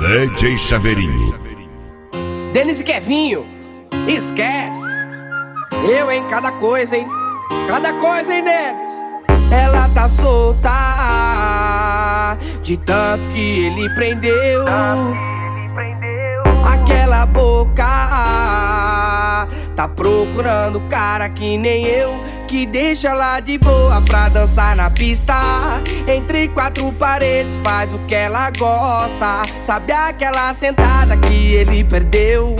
DJ Chaveirinho. Denis e Kevinho, esquece. Eu, hein, cada coisa, hein. Cada coisa, hein, Denis. Ela tá solta de tanto que ele prendeu. Aquela boca tá procurando cara que nem eu, que deixa ela de boa pra dançar na pista. Entre quatro paredes faz o que ela gosta. Sabe aquela sentada que ele perdeu?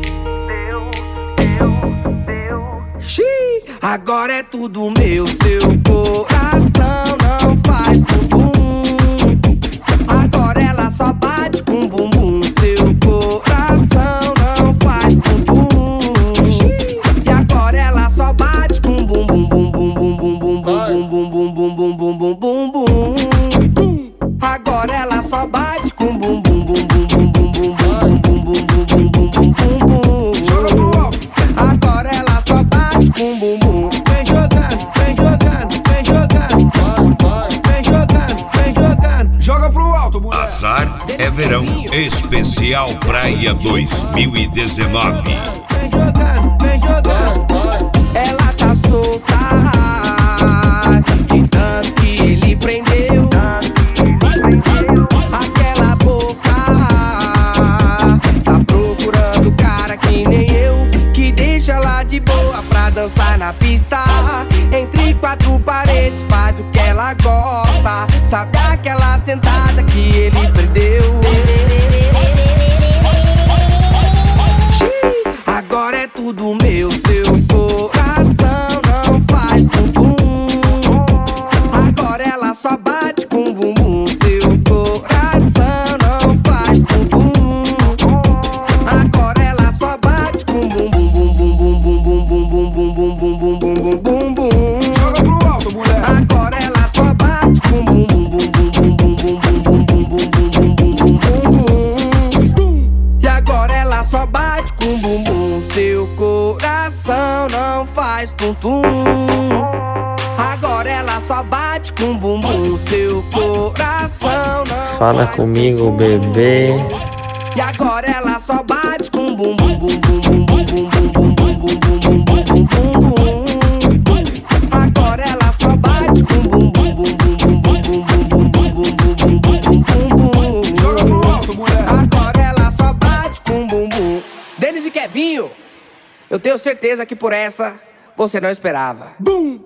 Xiii, agora é tudo meu. Seu coração não faz bumbum. Agora ela só bate com bumbum. Seu coração não faz bumbum. E agora ela só bate com bumbum, bum bum bum bum bum bum bum bum bum bum bum bum bum bum. Agora ela só bate com bumbum bum bum bum bum bum bum bum bum bum bum bum bum bum. Joga pro alto. Agora ela só bate com bumbum. Vem jogando, vem jogando, vem jogando. Vem jogando, vem jogando. Joga pro alto, mulher. Azar é Verão Especial Praia 2019. Vem jogando, vem jogando. Ela tá solta de tanto que ele prendeu. Aquela boca tá procurando cara que nem eu, que deixa ela de boa pra dançar na pista. Entre quatro paredes faz o que ela gosta. Sabe aquela sentada que ele perdeu? Agora é tudo meu. Seu coração não faz bumbum. Agora ela só bate com bumbum. Seu coração não faz bumbum. Agora ela só bate com bumbum, bum bum bum bum bum bum bum bum bum bum bum bum bum bum. Joga pro alto, mulher. Agora ela só bate com bumbum bum bum bum bum bum bum bum bum bum bum bum bum. E agora ela só bate com bumbum. Seu coração não faz tum-tum. Agora ela só bate com bumbum. Seu coração não Fala faz comigo, tum-tum. bebê. E agora ela só bate com bumbum bum bum bum bum bum bum bum bum bum bum bum bum bum. Agora ela só bate com bumbum bum bum bum bum bum bum bum bum bum bum bum bum. Joga pro alto, mulher. Agora ela só bate com bumbum. Denis e Kevinho, eu tenho certeza que por essa você não esperava. Bum.